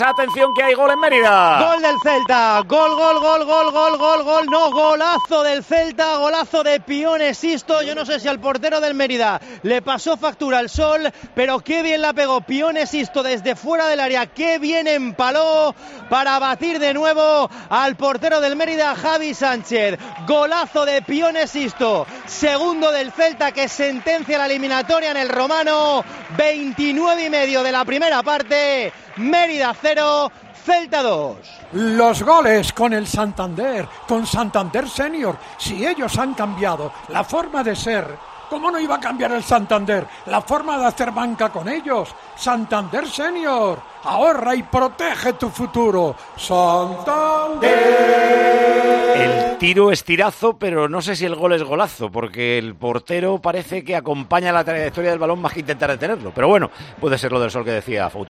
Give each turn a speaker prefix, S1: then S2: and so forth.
S1: Atención que hay gol en Mérida.
S2: Gol del Celta, gol, no, golazo del Celta, golazo de Pione Sisto. Yo no sé si al portero del Mérida le pasó factura al sol, pero qué bien la pegó Pione Sisto desde fuera del área, qué bien empaló para batir de nuevo al portero del Mérida, Javi Sánchez. Golazo de Pione Sisto, segundo del Celta que sentencia la eliminatoria en el Romano, 29:30 de la primera parte. Mérida 0, Celta 2.
S3: Los goles con el Santander, con Santander Senior. Si ellos han cambiado la forma de ser, ¿cómo no iba a cambiar el Santander la forma de hacer banca con ellos? Santander Senior, ahorra y protege tu futuro. Santander.
S1: El tiro es tirazo, pero no sé si el gol es golazo, porque el portero parece que acompaña la trayectoria del balón más que intentar detenerlo. Pero bueno, puede ser lo del sol que decía Fouto.